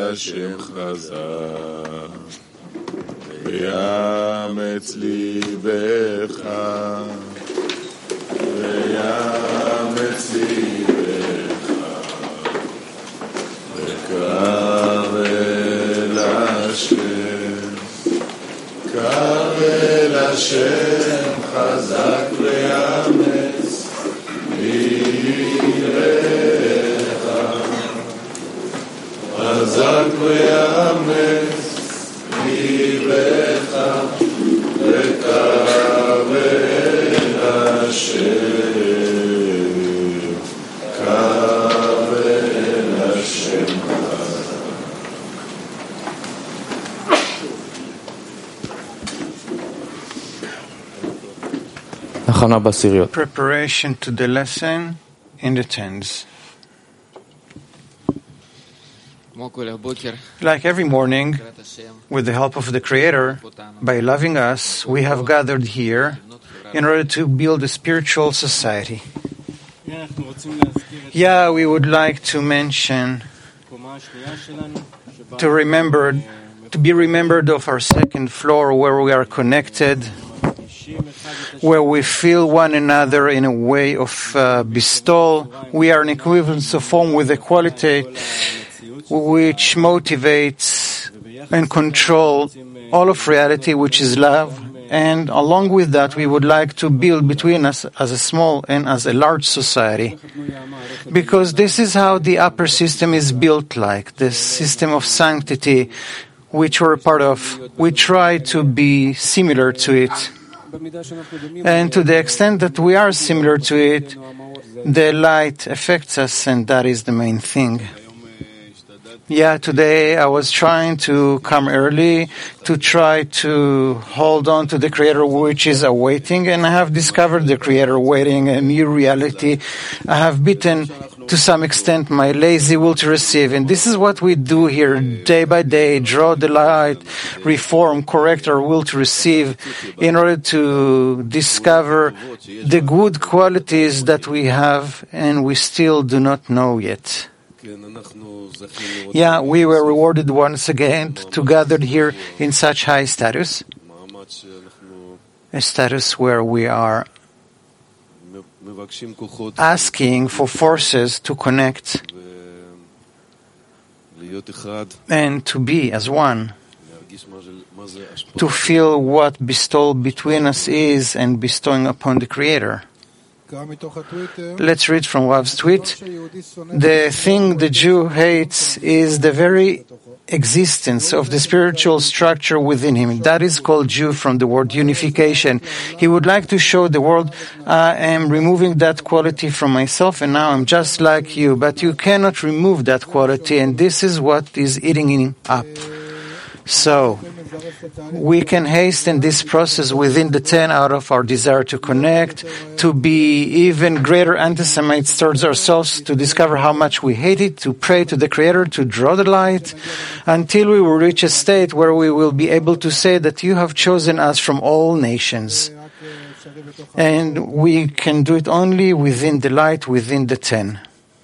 השם חזק, ויאמץ ליבך, ויאמץ ליבך, וקרב אל השם, קרב אל השם חזק ויאמץ ליבך, חזק ויאמץ ליבך, וקרב אל השם, קרב אל השם. Preparation to the lesson in the tens. Like every morning, with the help of the Creator, by loving us, we have gathered here in order to build a spiritual society. Yeah, we would like to mention, to be remembered of our second floor where we are connected, where we feel one another in a way of bestowal. We are an equivalence of form with a quality which motivates and controls all of reality, which is love. And along with that, we would like to build between us as a small and as a large society. Because this is how the upper system is built like, the system of sanctity, which we're a part of. We try to be similar to it. And to the extent that we are similar to it, the light affects us, and that is the main thing. Yeah, today I was trying to come early to try to hold on to the Creator which is awaiting, and I have discovered the Creator waiting, a new reality. I have beaten to some extent my lazy will to receive, and this is what we do here day by day, draw the light, reform, correct our will to receive in order to discover the good qualities that we have and we still do not know yet. Yeah, we were rewarded once again to gather here in such high status, a status where we are asking for forces to connect and to be as one, to feel what bestowal between us is and bestowing upon the Creator. Let's read from Rav's tweet. The thing the Jew hates is the very existence of the spiritual structure within him. That is called Jew from the word unification. He would like to show the world, I am removing that quality from myself and now I'm just like you. But you cannot remove that quality, and this is what is eating him up. So, we can hasten this process within the 10 out of our desire to connect, to be even greater anti-Semites towards ourselves, to discover how much we hate it, to pray to the Creator, to draw the light, until we will reach a state where we will be able to say that you have chosen us from all nations. And we can do it only within the light, within the 10.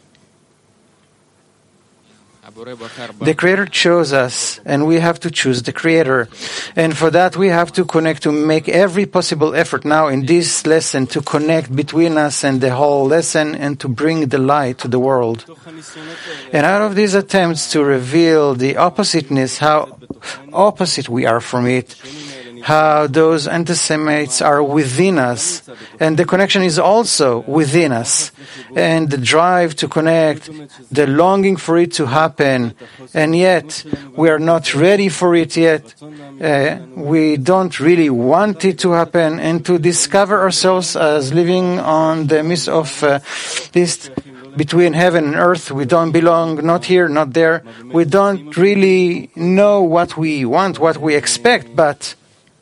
The Creator chose us, and we have to choose the Creator. And for that we have to connect, to make every possible effort now in this lesson to connect between us and the whole lesson and to bring the light to the world. And out of these attempts to reveal the oppositeness, how opposite we are from it, how those anti-Semites are within us, and the connection is also within us, and the drive to connect, the longing for it to happen, and yet we are not ready for it yet. We don't really want it to happen, and to discover ourselves as living on the midst of this between heaven and earth. We don't belong, not here, not there. We don't really know what we want, what we expect, but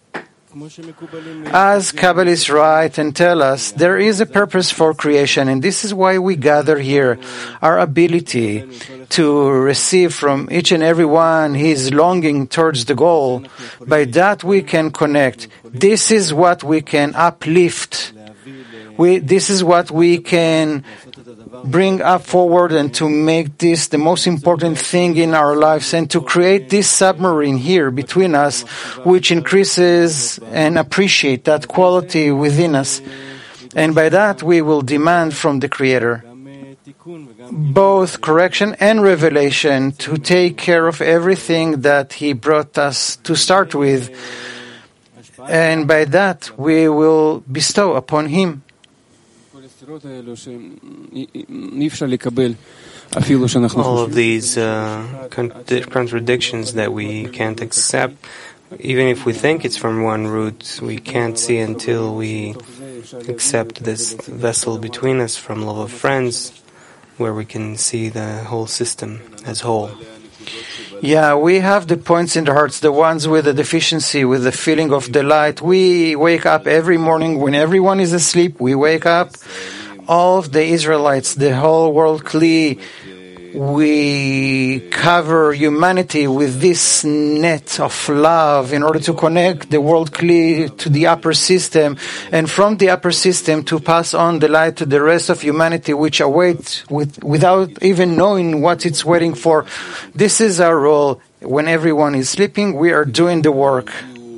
as Kabbalists write and tell us, there is a purpose for creation, and this is why we gather here. Our ability to receive from each and every one his longing towards the goal, by that we can connect. This is what we can uplift. This is what we can bring up forward and to make this the most important thing in our lives, and to create this submarine here between us, which increases and appreciate that quality within us. And by that we will demand from the Creator both correction and revelation to take care of everything that He brought us to start with. And by that we will bestow upon Him. All of these contradictions that we can't accept, even if we think it's from one root, we can't see until we accept this vessel between us from love of friends, where we can see the whole system as whole. Yeah, we have the points in the hearts, the ones with the deficiency, with the feeling of delight. We wake up every morning when everyone is asleep. We wake up, all of the Israelites, the whole world Kli. We cover humanity with this net of love in order to connect the world Kli to the upper system, and from the upper system to pass on the light to the rest of humanity, which awaits without even knowing what it's waiting for. This is our role. When everyone is sleeping, we are doing the work.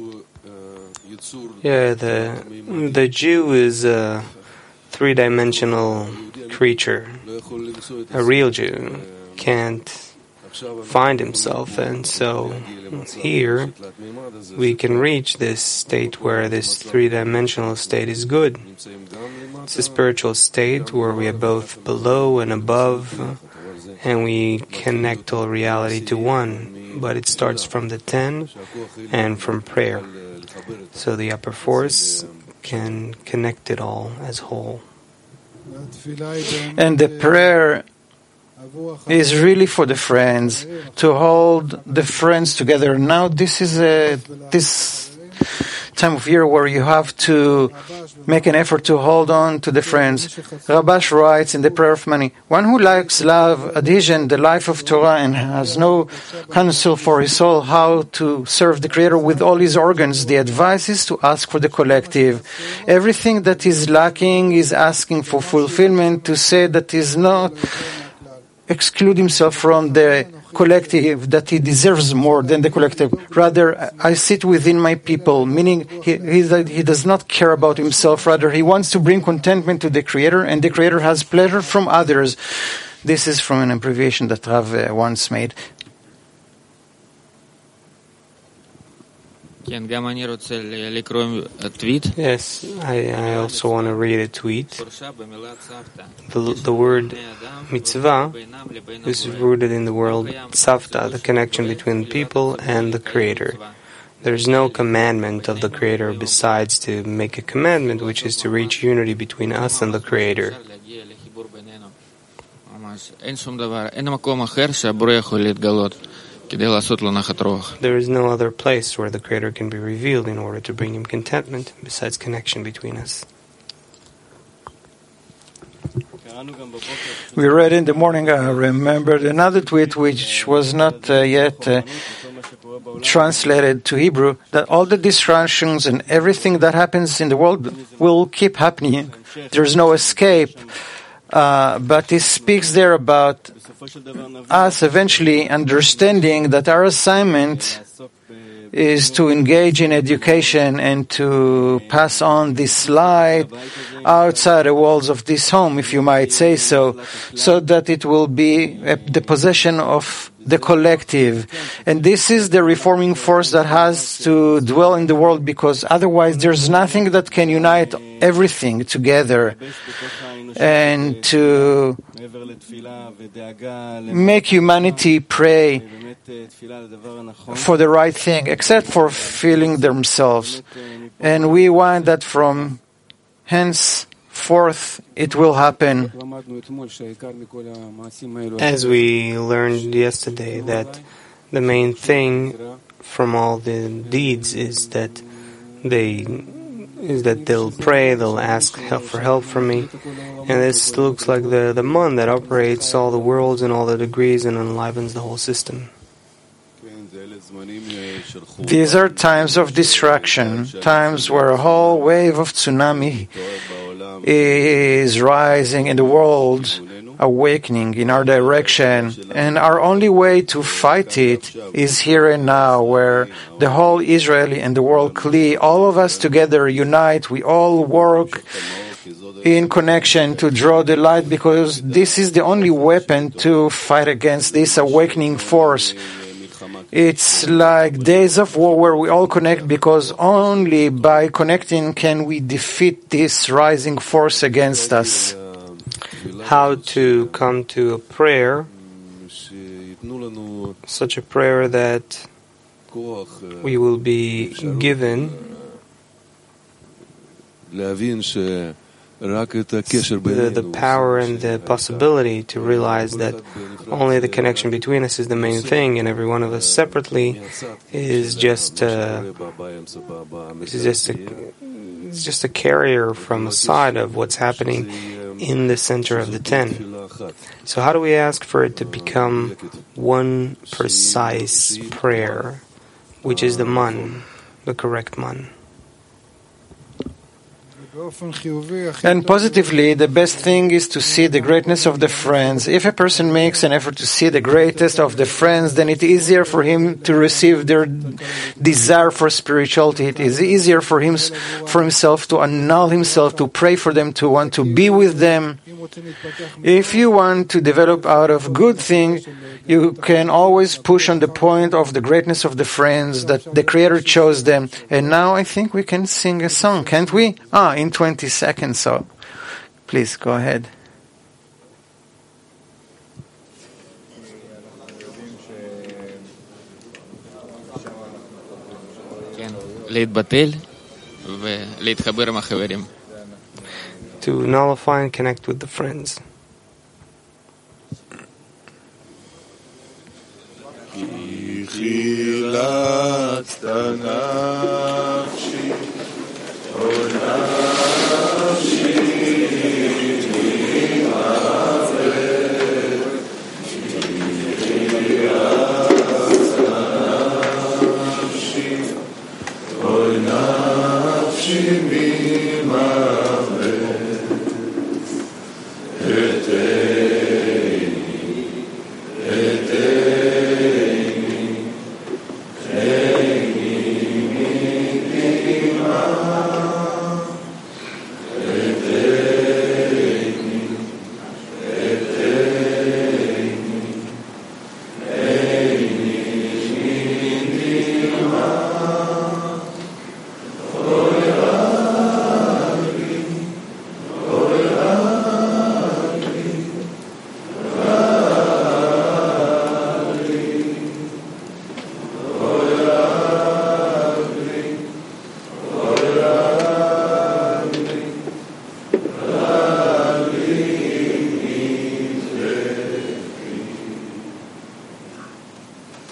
Yeah, the Jew is a three-dimensional creature. A real Jew can't find himself, and so here we can reach this state where this three-dimensional state is good. It's a spiritual state where we are both below and above, and we connect all reality to one. But it starts from the 10 and from prayer. So the upper force can connect it all as whole. And the prayer is really for the friends, to hold the friends together. Now this is this time of year where you have to make an effort to hold on to the friends. Rabash writes in the Prayer of Money, one who lacks love, adhesion, the life of Torah, and has no counsel for his soul how to serve the Creator with all his organs, the advice is to ask for the collective. Everything that is lacking is asking for fulfillment, to say that is not exclude himself from the collective, that he deserves more than the collective. Rather, I sit within my people, meaning he does not care about himself. Rather, he wants to bring contentment to the Creator, and the Creator has pleasure from others. This is from an abbreviation that Rav once made. Yes, I also want to read a tweet. The word mitzvah is rooted in the word tzavta, the connection between people and the Creator. There is no commandment of the Creator besides to make a commandment, which is to reach unity between us and the Creator. There is no other place where the Creator can be revealed in order to bring Him contentment besides connection between us. We read in the morning, I remembered another tweet which was not yet translated to Hebrew, that all the distractions and everything that happens in the world will keep happening. There's no escape. But it speaks there about us eventually understanding that our assignment is to engage in education and to pass on this light outside the walls of this home, if you might say so that it will be the possession of the collective. And this is the reforming force that has to dwell in the world, because otherwise there's nothing that can unite everything together and to make humanity pray for the right thing, except for feeling themselves. And we want that from henceforth it will happen. As we learned yesterday, that the main thing from all the deeds is that they'll pray, they'll ask for help from me. And this looks like the mon that operates all the worlds and all the degrees and enlivens the whole system. These are times of distraction, times where a whole wave of tsunami is rising in the world, awakening in our direction, and our only way to fight it is here and now, where the whole Israeli and the world Kli, all of us together unite. We all work in connection to draw the light, because this is the only weapon to fight against this awakening force. It's like days of war where we all connect, because only by connecting can we defeat this rising force against us. How to come to a prayer, such a prayer that we will be given the power and the possibility to realize that only the connection between us is the main thing, and every one of us separately is just a carrier from a side of what's happening in the center of the 10. So how do we ask for it to become one precise prayer, which is the man, the correct man? And positively, the best thing is to see the greatness of the friends. If a person makes an effort to see the greatest of the friends, then it's easier for him to receive their desire for spirituality. It is easier for himself to annul himself, to pray for them, to want to be with them. If you want to develop out of good thing, you can always push on the point of the greatness of the friends, that the Creator chose them. And now I think we can sing a song, can't we? In 20 seconds, so please go ahead. To nullify and connect with the friends. עולה